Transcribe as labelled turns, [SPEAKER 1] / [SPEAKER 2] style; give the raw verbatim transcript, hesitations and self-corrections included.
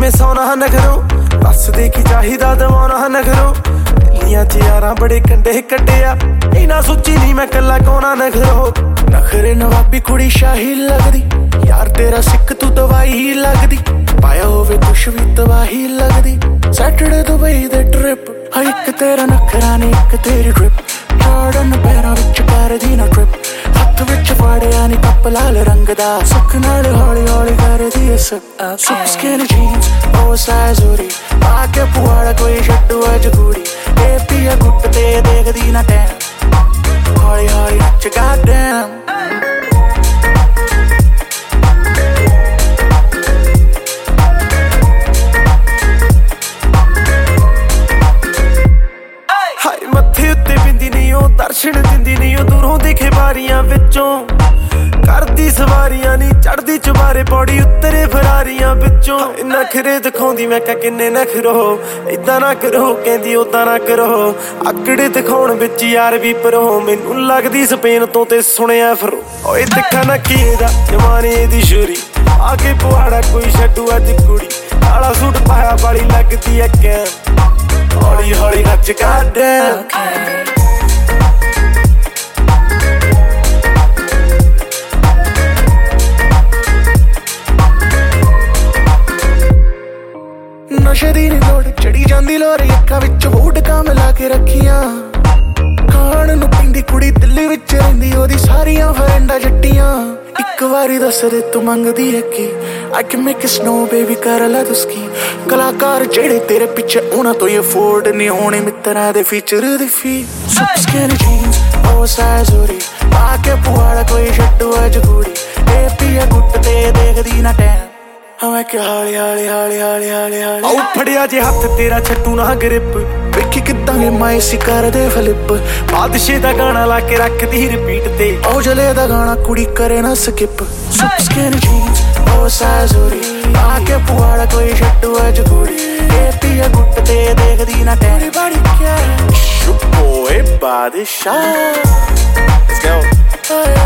[SPEAKER 1] ਕਿਵੇਂ ਸੌਣਾ ਨਖਰੋ ਦੱਸ ਦੇ ਕੀ ਚਾਹੀਦਾ ਦਵਾਉਣਾ ਨਖਰੋ ਲੀਆਂ ਚ ਯਾਰਾਂ ਬੜੇ ਕੰਡੇ ਕੱਢਿਆ ਇਹਨਾਂ ਸੋਚੀ ਨਹੀਂ ਮੈਂ ਕੱਲਾ ਕੋਣਾ ਨਖਰੋ ਨਖਰੇ ਨਵਾਬੀ ਕੁੜੀ ਸ਼ਾਹੀ ਲੱਗਦੀ ਯਾਰ ਤੇਰਾ ਸਿੱਖ ਤੂੰ ਦਵਾਈ ਲੱਗਦੀ ਪਾਇਆ ਹੋਵੇ ਕੁਛ ਵੀ ਤਬਾਹੀ ਲੱਗਦੀ ਸੈਟਰਡੇ ਦੁਬਈ ਦੇ ਟ੍ਰਿਪ ਹਾਂ ਇੱਕ ਤੇਰਾ ਨਖਰਾ ਨੇ ਇੱਕ ਤੇਰੀ ਡ੍ਰਿਪ ਜਾਰਡਨ ਪੈਰਾਂ ਵਿੱਚ ਕਰਦੀ ਨਾ ਟ੍ਰਿਪ ਹੱਥ ਵਿੱਚ ਫੜਿਆ ਨੀ ਕੱਪ ਲਾਲ ਰੰਗ ਦਾ ਸੁੱਖ ਨਾਲ ਹੌਲੀ ਹੌਲੀ ਕਰਦੀ ਐ ਸਭ ਸੁੱਕ ਸਕਿਨ ਜੀਨਸ ਓਵਰਸਾਈਜ਼ ਹੋਰੀ ਪਾ ਕੇ ਪੁਆੜਾ ਕੋਈ ਛੱਡੂ ਅੱਜ ਕੁੜੀ ਇਹ ਪੀਆ ਗੁੱਟ ਤੇ ਦੇਖਦੀ ਨਾ ਟੈਮ ਹੌਲੀ ਹੌਲੀ ਨੱਚ goddamn ਦਰਸ਼ਨ ਦਿੰਦੀ ਨਹੀਂ ਉਹ ਦੂਰੋਂ ਦਿਖੇ ਬਾਰੀਆਂ ਵਿੱਚੋਂ ਕਰਦੀ ਸਵਾਰੀਆਂ ਨੀ ਚੜਦੀ ਚੁਬਾਰੇ ਪੌੜੀ ਉੱਤਰੇ ਫਰਾਰੀਆਂ ਵਿੱਚੋਂ ਨਖਰੇ ਦਿਖਾਉਂਦੀ ਮੈਂ ਕਿਹਾ ਕਿੰਨੇ ਨਖਰੋ ਏਦਾਂ ਨਾ ਕਰੋ ਕਹਿੰਦੀ ਓਦਾਂ ਨਾ ਕਰੋ ਆਕੜੇ ਦਿਖਾਉਣ ਵਿੱਚ ਯਾਰ ਵੀ ਪਰੋ ਮੈਨੂੰ ਲੱਗਦੀ ਸਪੇਨ ਤੋਂ ਤੇ ਸੁਣਿਆ ਫਿਰ ਓਏ ਦੇਖਾ ਨਾ ਕੀ ਇਹਦਾ ਜਮਾਨੇ ਦੀ ਸ਼ੂਰੀ ਆ ਕੇ ਪੁਆੜਾ ਕੋਈ ਛੱਡੂ ਅੱਜ ਕੁੜੀ ਕਾਲਾ ਸੂਟ ਪਾਇਆ ਵਾਲੀ ਲੱਗਦੀ ਐ ਕੈਂ ਹੌਲੀ ਹੌਲੀ ਨੱਚ goddamn ਨਸ਼ੇ ਦੀ ਨੀ ਲੋੜ ਚੜੀ ਜਾਂਦੀ ਲੋਰ ਅੱਖਾਂ ਵਿੱਚ ਵੋਡਕਾ ਮਿਲਾ ਕੇ ਰੱਖੀਆਂ ਖਾਣ ਨੂੰ ਪੀਂਦੀ ਕੁੜੀ ਦਿੱਲੀ ਵਿੱਚ ਰਹਿੰਦੀ ਉਹਦੀ ਸਾਰੀਆਂ ਫਰੈਂਡਾਂ ਜੱਟੀਆਂ ਇੱਕ ਵਾਰੀ ਦੱਸ ਦੇ ਤੂੰ ਮੰਗਦੀ ਹੈ ਕੀ I can make it snow baby ਕਰ ਲੈ ਤੁਸਕੀ ਕਲਾਕਾਰ ਜਿਹੜੇ ਤੇਰੇ ਪਿੱਛੇ ਉਹਨਾਂ ਤੋਂ ਇਹ ਅਫੋਰਡ ਨਹੀਂ ਹੋਣੇ ਮਿੱਤਰਾਂ ਦੇ ਫੀਚਰ ਦੀ ਫੀ ਸੁੱਕ ਸਕਿਨ ਜੀਨਸ ਓਵਰਸਾਈਜ਼ ਹੋਰੀ ਪਾ ਕੇ ਪੁਆੜਾ ਕੋਈ ਛੱਡੂ ਅੱਜ ਕੁੜੀ ਇਹ ਪੀਆ ਗੁੱਟ ਤੇ ਦੇਖਦੀ ਨਾ ਟੈਮ ਹਾਂ ਕਿ ਹਾਲੀ ਹਾਲੀ ਹਾਲੀ ਹਾਲੀ ਹਾਲੀ ਹਾਲੀ ਆਉ ਫੜਿਆ ਜੇ ਹੱਥ ਤੇਰਾ ਛੱਟੂ ਨਾ ਗ੍ਰਿਪ ਵੇਖੀ ਕਿੱਦਾਂ ਇਹ ਮਾਇਸੀ ਕਰਦੇ ਫਲਿੱਪ ਬਾਦਸ਼ਾਹ ਦਾ ਗਾਣਾ ਲਾ ਕੇ ਰੱਖਦੀ ਰਿਪੀਟ ਤੇ ਉਹ ਜਲੇ ਦਾ ਗਾਣਾ ਕੁੜੀ ਕਰੇ ਨਾ ਸਕਿਪ ਸੁੱਕ ਸਕਿਨ ਜੀਨਸ ਓਵਰਸਾਈਜ਼ ਹੋਰੀ ਆ ਕੇ ਪੁਆੜਾ ਕੋਈ ਛੱਟੂ ਅੱਜ ਕੁੜੀ ਇਹ ਪੀਆ ਗੁੱਟ ਤੇ ਦੇਖਦੀ ਨਾ ਟੈਰੀ ਬੜੀ ਕਿਆ ਸ਼ੁਪੋ ਏ ਬਾਦਸ਼ਾਹ Let's go